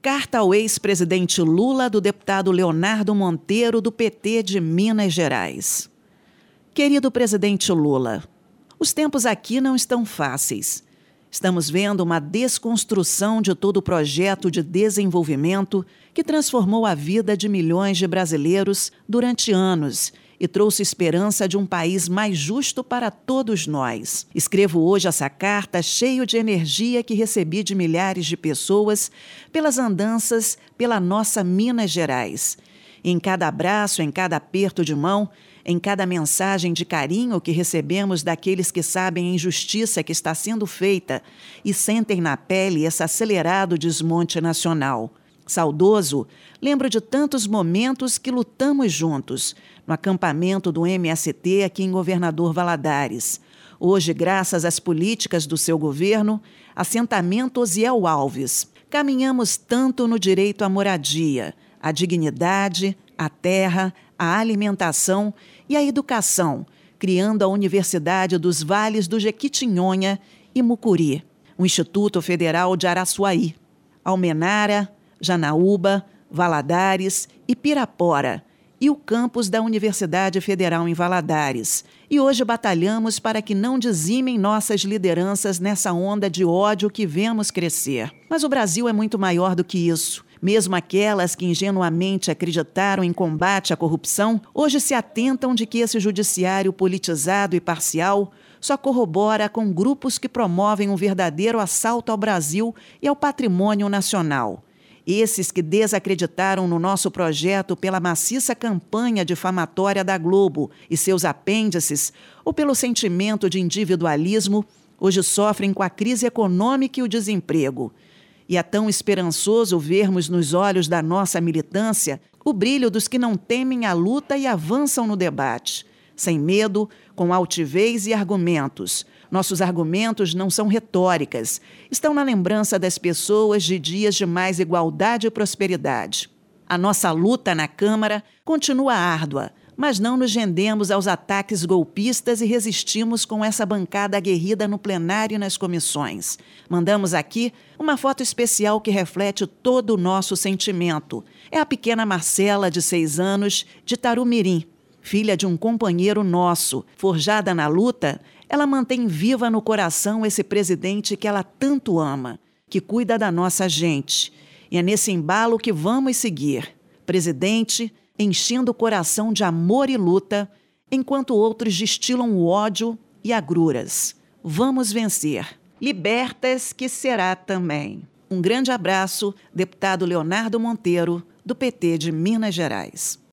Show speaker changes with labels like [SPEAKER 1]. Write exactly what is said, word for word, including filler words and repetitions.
[SPEAKER 1] Carta ao ex-presidente Lula, do deputado Leonardo Monteiro, do P T de Minas Gerais. Querido presidente Lula, os tempos aqui não estão fáceis. Estamos vendo uma desconstrução de todo o projeto de desenvolvimento que transformou a vida de milhões de brasileiros durante anos e trouxe esperança de um país mais justo para todos nós. Escrevo hoje essa carta cheio de energia que recebi de milhares de pessoas pelas andanças pela nossa Minas Gerais. Em cada abraço, em cada aperto de mão, em cada mensagem de carinho que recebemos daqueles que sabem a injustiça que está sendo feita e sentem na pele esse acelerado desmonte nacional. Saudoso, lembro de tantos momentos que lutamos juntos, no acampamento do M S T aqui em Governador Valadares. Hoje, graças às políticas do seu governo, assentamento Osiel Alves, caminhamos tanto no direito à moradia, à dignidade, à terra, à alimentação e à educação, criando a Universidade dos Vales do Jequitinhonha e Mucuri, o Instituto Federal de Araçuaí, Almenara, Janaúba, Valadares e Pirapora, e o campus da Universidade Federal em Valadares. E hoje batalhamos para que não dizimem nossas lideranças nessa onda de ódio que vemos crescer. Mas o Brasil é muito maior do que isso. Mesmo aquelas que ingenuamente acreditaram em combate à corrupção, hoje se atentam de que esse judiciário politizado e parcial só corrobora com grupos que promovem um verdadeiro assalto ao Brasil e ao patrimônio nacional. Esses que desacreditaram no nosso projeto pela maciça campanha difamatória da Globo e seus apêndices, ou pelo sentimento de individualismo, hoje sofrem com a crise econômica e o desemprego. E é tão esperançoso vermos nos olhos da nossa militância o brilho dos que não temem a luta e avançam no debate, sem medo, com altivez e argumentos. Nossos argumentos não são retóricas, estão na lembrança das pessoas de dias de mais igualdade e prosperidade. A nossa luta na Câmara continua árdua, mas não nos rendemos aos ataques golpistas e resistimos com essa bancada aguerrida no plenário e nas comissões. Mandamos aqui uma foto especial que reflete todo o nosso sentimento. É a pequena Marcela, de seis anos, de Tarumirim, filha de um companheiro nosso. Forjada na luta, ela mantém viva no coração esse presidente que ela tanto ama, que cuida da nossa gente. E é nesse embalo que vamos seguir. Presidente, enchendo o coração de amor e luta, enquanto outros destilam o ódio e agruras. Vamos vencer. Libertas que será também. Um grande abraço, deputado Leonardo Monteiro, do P T de Minas Gerais.